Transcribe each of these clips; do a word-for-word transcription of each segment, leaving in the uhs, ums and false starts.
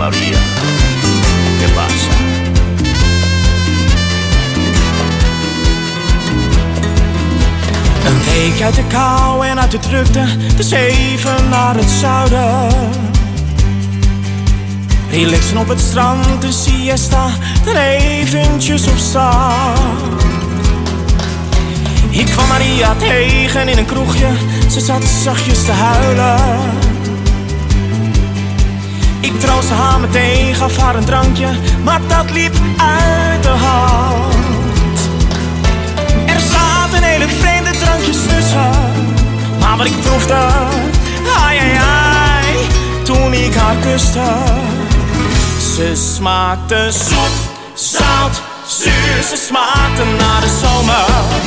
Maria, que pasa? Een week uit de kou en uit de drukte, dus even naar het zuiden. Relaxen op het strand, de siesta, er eventjes op staan. Ik kwam Maria tegen in een kroegje, ze zat zachtjes te huilen. Ik troostte haar meteen, gaf haar een drankje, maar dat liep uit de hand. Er zaten hele vreemde drankjes tussen, maar wat ik proefde, ai ai ai, toen ik haar kuste. Ze smaakte zoet, zout, zuur, ze smaakte naar de zomer.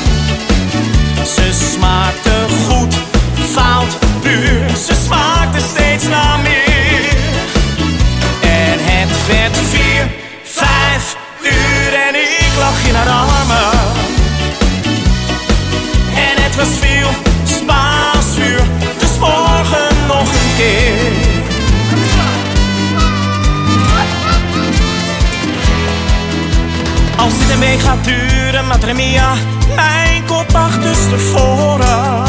Ze smaakte goed, fout, puur, ze smaakte steeds naar meer. En het werd vier, vijf uur en ik lag in haar armen. En het was veel Spaans vuur, dus morgen nog een keer. Als dit een week gaat duren, Madre Mia, mijn kop achterstevoren.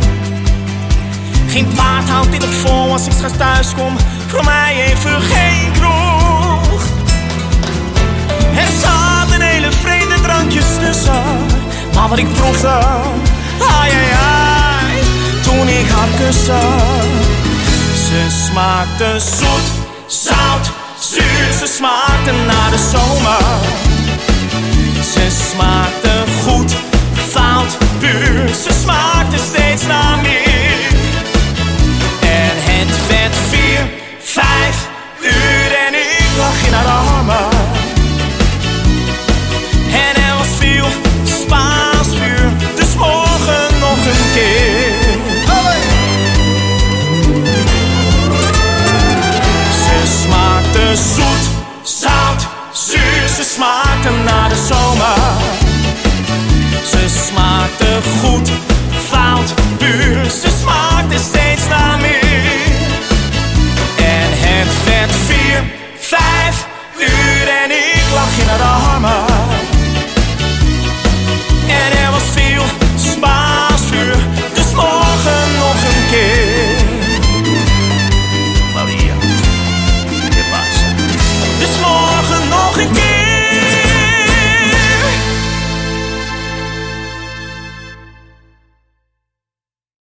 Geen paard houdt dit op vol als ik straks thuis kom, voor mij even geen kroeg. Er zaten hele vreemde drankjes tussen, maar wat ik proefde, ai ai ai, toen ik haar kuste. Ze smaakte zoet, zout, zuur, ze smaakte naar de zomer. Ze smaakte goed, fout, puur, ze smaakte